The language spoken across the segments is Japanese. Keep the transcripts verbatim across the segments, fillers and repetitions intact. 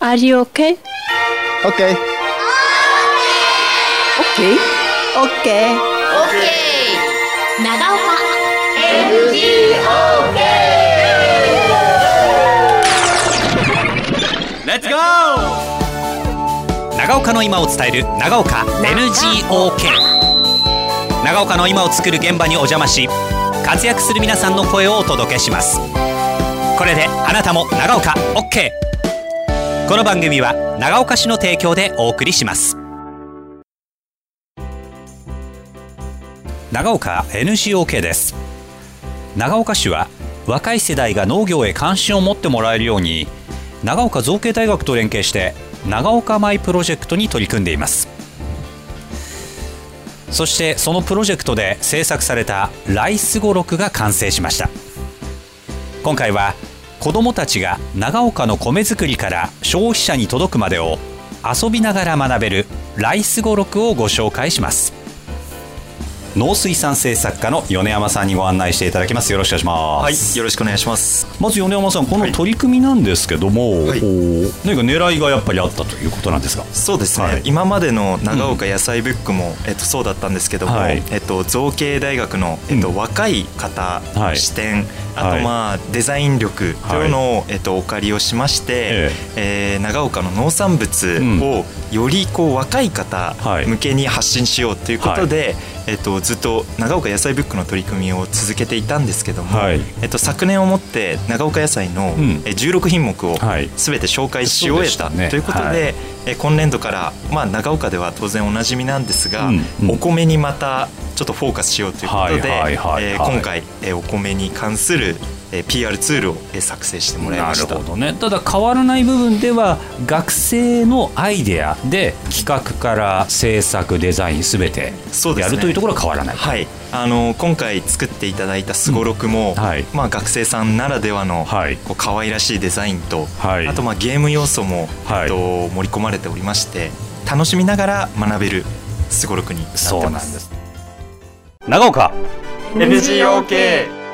Are you okay? Okay. Okay. Okay. OK 長岡エヌジーオーケーレッツゴー。長岡の今を伝える長岡 エヌジーオーケー。 長岡の今を作る現場にお邪魔し、活躍する皆さんの声をお届けします。これであなたも長岡 OK。 この番組は長岡市の提供でお送りします。長岡 エヌジーオーケー です。長岡市は若い世代が農業へ関心を持ってもらえるように、長岡造形大学と連携して長岡米プロジェクトに取り組んでいます。そしてそのプロジェクトで制作されたライス語録が完成しました。今回は子どもたちが長岡の米作りから消費者に届くまでを遊びながら学べるライス語録をご紹介します。農水産政策課の米山さんにご案内していただきます。よろしくお願いします。 はい、よろしくお願いします。 まず米山さん、この取り組みなんですけども、はい、何か狙いがやっぱりあったということなんですか？ そうですね、はい、今までの長岡野菜ブックも、うんえっと、そうだったんですけども、はいえっと、造形大学の、えっと、若い方の視点、はいあとまあデザイン力というのを、はいえっと、お借りをしまして、えええー、長岡の農産物をよりこう若い方向けに発信しようということで、はいえっと、ずっと長岡野菜ブックの取り組みを続けていたんですけども、はいえっと、昨年をもって長岡野菜のじゅうろくひんもくを全て紹介し終えたということで、はい今年度から、まあ、長岡では当然おなじみなんですが、うんうん、お米にまたちょっとフォーカスしようということで今回、えー、お米に関するえー、ピーアール ツールを作成してもらいました。 なるほどね。ただ変わらない部分では学生のアイデアで企画から制作デザインすべてやるというところは変わらない。 はい、あの今回作っていただいたすごろくも、うんはいまあ、学生さんならではの、はい、こう可愛らしいデザインと、はい、あとまあゲーム要素も、はいえっと、盛り込まれておりまして、楽しみながら学べるすごろくになってます。 そうなんです。長岡エヌジーオーケー。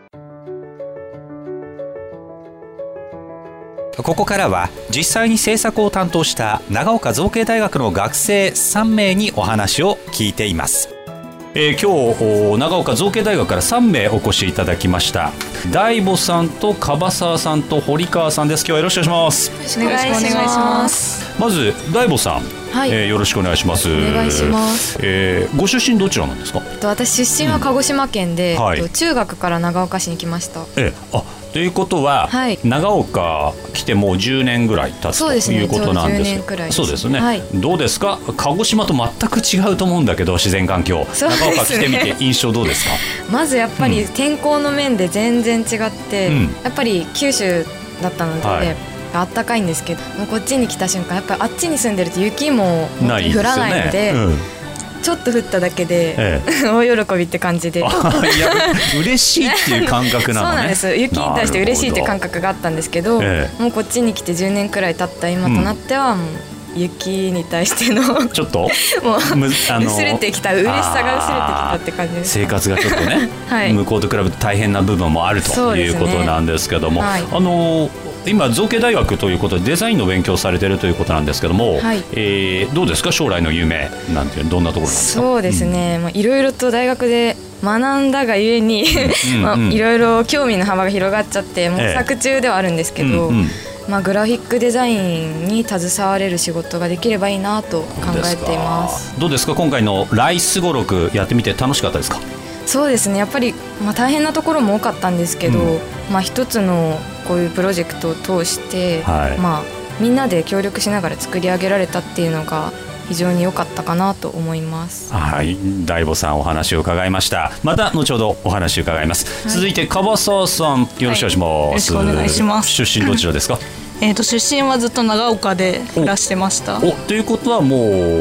ここからは実際に制作を担当した長岡造形大学の学生さんめいにお話を聞いています。えー、今日長岡造形大学からさんめいお越しいただきました。大母さんと樺沢さんと堀川さんです。今日はよろしくお願いします。 お願いします。 まず大母さん、はいえー、よろしくお願いします。 お願いします。 えー、ご出身どちらなんですか？ 私出身は鹿児島県で、うんはい、中学から長岡市に来ました。 えー、あということは、はい、長岡来てもうじゅうねんぐらい経つということなんですよ。そうですね、はい、どうですか？鹿児島と全く違うと思うんだけど自然環境、ね、長岡来てみて印象どうですか？ まずやっぱり天候の面で全然違って、うん、やっぱり九州だったので、はいあったかいんですけど、もうこっちに来た瞬間やっぱりあっちに住んでると雪も降らないので、うん、ちょっと降っただけで、ええ、大喜びって感じでいや嬉しいっていう感覚なのね。 そうなんです。雪に対して嬉しいっていう感覚があったんですけど、ええ、もうこっちに来てじゅうねんくらい経った今となっては、もう雪に対してのちょっともう薄れてきた、嬉しさが薄れてきたって感じです。 生活がちょっとね、はい、向こうと比べて大変な部分もあるということなんですけども、ねはい、あの今造形大学ということでデザインの勉強されているということなんですけども、はいえー、どうですか将来の夢なんてどんなところなんですか？ そうですね、いろいろと大学で学んだがゆえにいろいろ興味の幅が広がっちゃって模索中ではあるんですけど、ええうんうんまあ、グラフィックデザインに携われる仕事ができればいいなと考えています。 どうですか今回のライス語録やってみて楽しかったですか？ そうですねやっぱり、まあ、大変なところも多かったんですけど、うんまあ、一つのこういうプロジェクトを通して、はいまあ、みんなで協力しながら作り上げられたっていうのが非常に良かったかなと思います。 はい大母さんお話を伺いました。また後ほどお話を伺います、はい、続いて樺沢さんよろしくお願いします、はい、よろしくお願いします。 出身どちらですか？ えーと出身はずっと長岡で暮らしてました。 おということはもう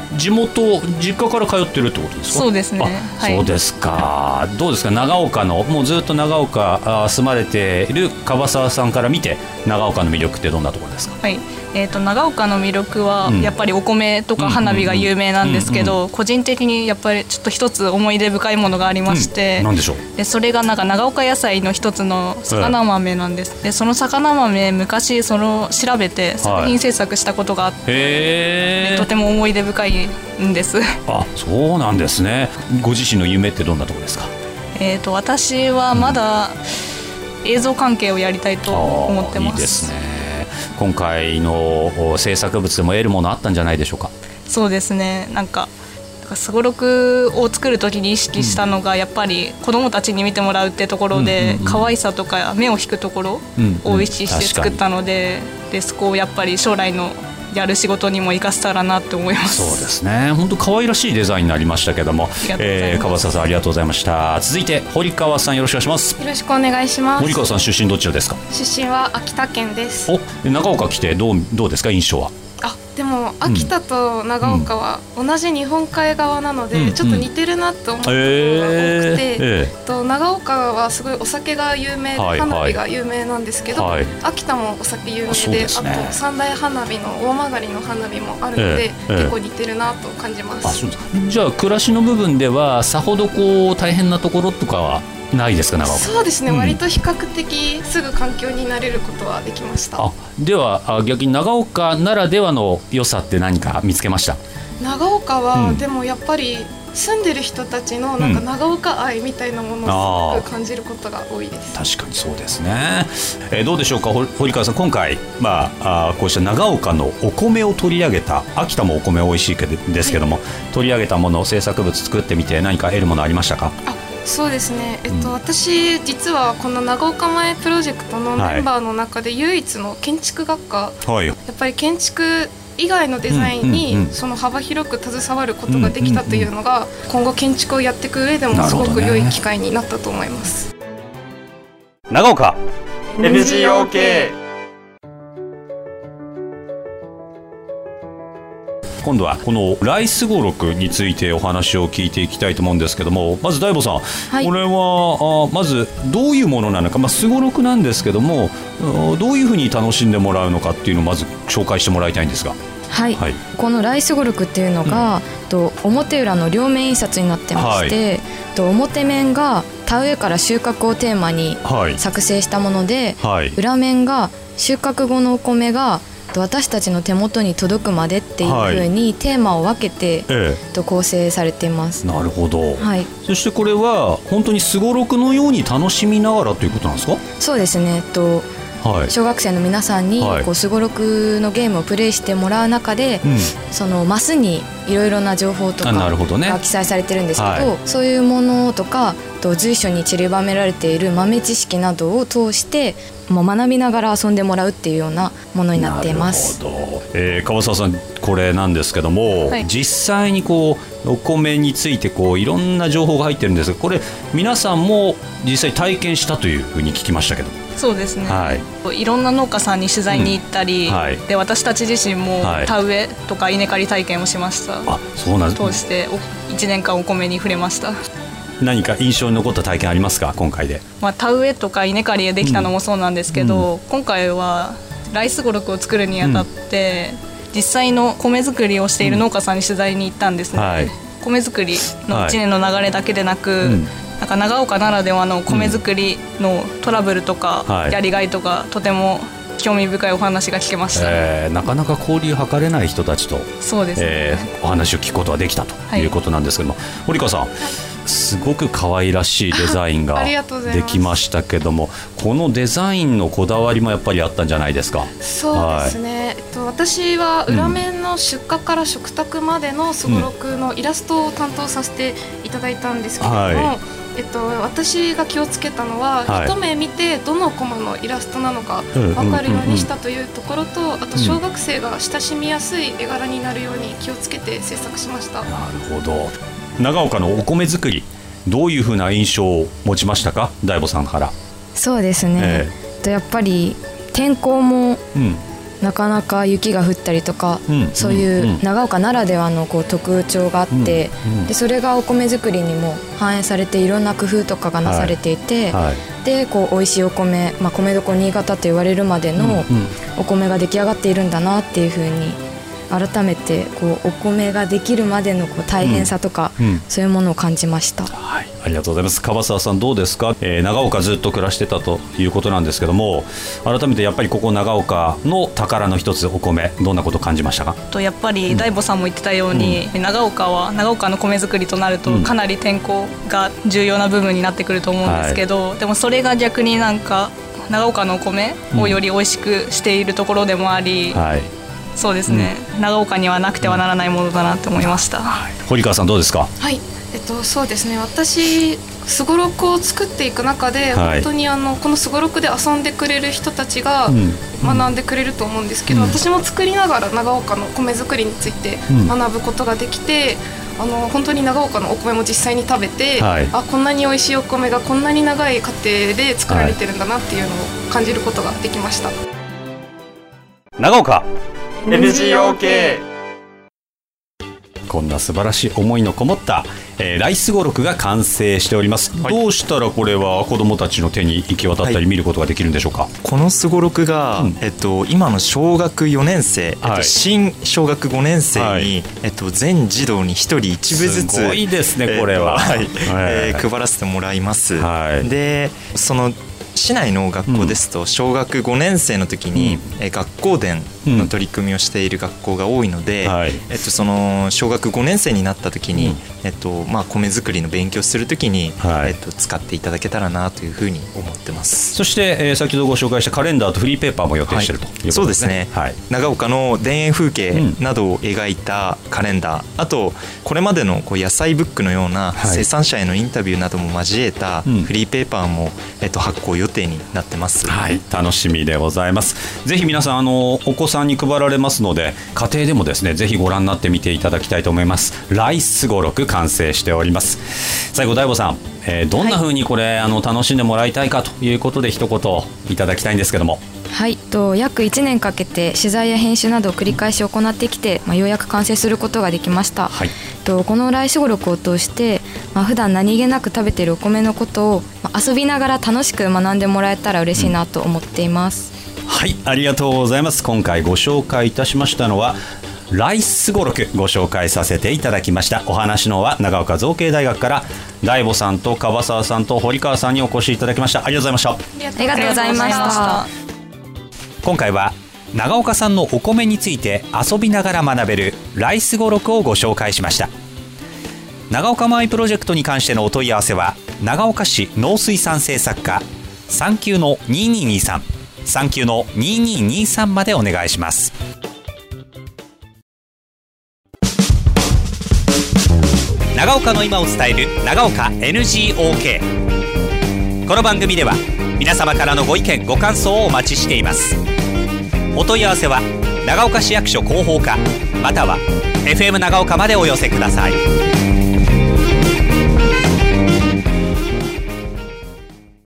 地元実家から通ってるってことですか？ そうですね、 はい、そうですか。どうですか、長岡のもうずっと長岡住まれている樺沢さんから見て長岡の魅力ってどんなところですか？ はい、えー、と長岡の魅力はやっぱりお米とか花火が有名なんですけど、個人的にやっぱりちょっと一つ思い出深いものがありまして、 うん、何でしょう？ でそれがなんか長岡野菜の一つの魚豆なんです、うん、でその魚豆昔その調べて作品制作したことがあって、はい、でとても思い出深いんです。あ、 そうなんですね。ご自身の夢ってどんなところですか？ えー、と私はまだ映像関係をやりたいと思ってます。 いいですね。今回の制作物でも得るものあったんじゃないでしょうか？ そうですね、なんかすごろくを作る時に意識したのがやっぱり子どもたちに見てもらうってところで、可愛さとか目を引くところを意識して作ったので、でそこをやっぱり将来のやる仕事にも生かせたらなって思います。 そうですね、本当可愛らしいデザインになりましたけども、えー、樺沢さんありがとうございました。続いて堀川さん、よろしくお願いします。 よろしくお願いします。 堀川さん出身どちらですか？ 出身は秋田県です。 お、長岡来てどう、どうですか、印象は？ あ、でも秋田と長岡は同じ日本海側なので、うん、ちょっと似てるなと思うことが多くて、えー、と長岡はすごいお酒が有名で、はい、花火が有名なんですけど、はい、秋田もお酒有名 で, で、ね、あと三大花火の大曲の花火もあるので、えー、結構似てるなと感じます。 あ、そうです。じゃあ暮らしの部分ではさほどこう大変なところとかはないですか？長岡。 そうですね、 うん、 割と比較的すぐ環境に慣れることはできました。 あ、では逆に長岡ならではの良さって何か見つけました？ 長岡は、うん、でもやっぱり住んでる人たちのなんか長岡愛みたいなものをすごく感じることが多いです。 うん、確かにそうですね。えー、どうでしょうか、堀川さん、今回、まあ、あこうした長岡のお米を取り上げた、秋田もお米美味しいですけども、はい、取り上げたものを制作物作ってみて何か得るものありましたか？ あ、そうですね、えっと、うん、私実はこの長岡前プロジェクトのメンバーの中で唯一の建築学科、はい、やっぱり建築以外のデザインにその幅広く携わることができたというのが今後建築をやっていく上でもすごく良い機会になったと思います。 長岡エヌジーオーケー。 今度はこのライス語録についてお話を聞いていきたいと思うんですけども、まず大坊さん、はい、これはあまずどういうものなのか、まあ、すごろくなんですけどもどういうふうに楽しんでもらうのかっていうのをまず紹介してもらいたいんですが。 はい、はい、このライス語録っていうのが、うん、と表裏の両面印刷になってまして、はい、と表面が田植えから収穫をテーマに作成したもので、はい、裏面が収穫後のお米が私たちの手元に届くまでっていう風にテーマを分けて、ええ、と構成されています。 なるほど、 はい、 そしてこれは本当にすごろくのように楽しみながらということなんですか？ そうですね、とはい、小学生の皆さんにこうすごろくのゲームをプレイしてもらう中で、うん、そのマスにいろいろな情報とかが記載されてるんですけど、ね、はい、そういうものとかと随所に散りばめられている豆知識などを通してもう学びながら遊んでもらうっていうようなものになっています。 なるほど、えー、樺沢さん、これなんですけども、はい、実際にこうお米についてこういろんな情報が入ってるんですが、これ皆さんも実際体験したというふうに聞きましたけど。 そうですね、はい、いろんな農家さんに取材に行ったり、うんはい、で私たち自身も田植えとか稲刈り体験をしました。あ、そうなんです。通していちねんかんお米に触れました。 何か印象に残った体験ありますか、今回で？ まあ、田植えとか稲刈りできたのもそうなんですけど、うん、今回はライス語録を作るにあたって、うん、実際の米作りをしている農家さんに取材に行ったんですね、うん、はい、米作りのいちねんの流れだけでなく、はい、うん、なんか長岡ならではの米作りのトラブルとか、うん、やりがいとか、とても興味深いお話が聞けました。 えー、なかなか交流図れない人たちと、 そうですね、 えー、お話を聞くことができたということなんですけども、はい、堀川さん、はい、すごく可愛らしいデザインができましたけども、このデザインのこだわりもやっぱりあったんじゃないですか？ そうですね、はい、えっと、私は裏面の出荷から食卓までのすごろくのイラストを担当させていただいたんですけれども、はい、えっと、私が気をつけたのは、はい、一目見てどのコマのイラストなのか分かるようにしたというところと、うんうんうん、あと小学生が親しみやすい絵柄になるように気をつけて制作しました。 なるほど。長岡のお米作り、どういうふうな印象を持ちましたか、大坊さんから？ そうですね、えー、とやっぱり天候もなかなか雪が降ったりとか、 うん、 そういう長岡ならではのこう特徴があって、うんうん、でそれがお米作りにも反映されていろんな工夫とかがなされていて、はいはい、でこう美味しいお米、まあ、米どころ新潟と言われるまでのお米が出来上がっているんだなっていうふうに改めてこうお米ができるまでのこう大変さとか、うんうん、そういうものを感じました。 はい、ありがとうございます。樺沢さんどうですか？えー、長岡ずっと暮らしてたということなんですけども、改めてやっぱりここ長岡の宝の一つお米、どんなことを感じましたか？ とやっぱり大母さんも言ってたように、うん、長岡は長岡の米作りとなるとかなり天候が重要な部分になってくると思うんですけど、はい、でもそれが逆になんか長岡のお米をより美味しくしているところでもあり、うん、はい、そうですね、うん、長岡にはなくてはならないものだなって思いました。はい、 堀川さんどうですか？ はい、えっと、そうですね、私すごろくを作っていく中で、はい、本当にあのこのすごろくで遊んでくれる人たちが学んでくれると思うんですけど、うん、私も作りながら長岡の米作りについて学ぶことができて、うん、あの本当に長岡のお米も実際に食べて、はい、あこんなに美味しいお米がこんなに長い過程で作られてるんだなっていうのを感じることができました。 長岡エヌジーオーケー、 こんな素晴らしい思いのこもった、えー、ライス語録が完成しております、はい、どうしたらこれは子どもたちの手に行き渡ったり見ることができるんでしょうか？はい、 このすごろくが、うん、えっと、今の小学よねんせい、えっとはい、新小学ごねんせいに、はい、えっと、全児童にひとりいちぶずつすごいですねこれは、 えーはいえー、配らせてもらいます、はい、でその市内の学校ですと小学ごねんせいの時に、うん、学校伝の取り組みをしている学校が多いので、うんはい、えっと、その小学ごねんせいになった時に、うん、えっとまあ、米作りの勉強する時に、はい、えっと、使っていただけたらなというふうに思ってます。 そして、えー、先ほどご紹介したカレンダーとフリーペーパーも予定しているということですね。 そうですね、はい、長岡の田園風景などを描いたカレンダー、うん、あとこれまでのこう野菜ブックのような生産者へのインタビューなども交えたフリーペーパーも、えっと、発行予定になってます。 はい、楽しみでございます。ぜひ皆さんあのお子さんに配られますので家庭でもですねぜひご覧になってみていただきたいと思います。ライス語録完成しております。最後大母さん、えー、どんな風にこれ、はい、あの楽しんでもらいたいかということで一言いただきたいんですけども。 はい、と約いちねんかけて取材や編集などを繰り返し行ってきて、まあ、ようやく完成することができました。はい、とこのライス語録を通して、まあ、普段何気なく食べているお米のことを、まあ、遊びながら楽しく学んでもらえたら嬉しいなと思っています。 うん、はい、ありがとうございます。今回ご紹介いたしましたのはライス語録ご紹介させていただきました。お話のは長岡造形大学から大母さんと樺沢さんと堀川さんにお越しいただきました。ありがとうございました。 ありがとうございました。 今回は長岡産のお米について遊びながら学べるライス語録をご紹介しました。長岡米プロジェクトに関してのお問い合わせは長岡市農水産政策課さんきゅうのにーにーにーさん さんきゅうのにーにーにーさんまでお願いします。長岡の今を伝える長岡 エヌジーオーケー。 この番組では皆様からのご意見ご感想をお待ちしています。お問い合わせは長岡市役所広報課または エフエム 長岡までお寄せください。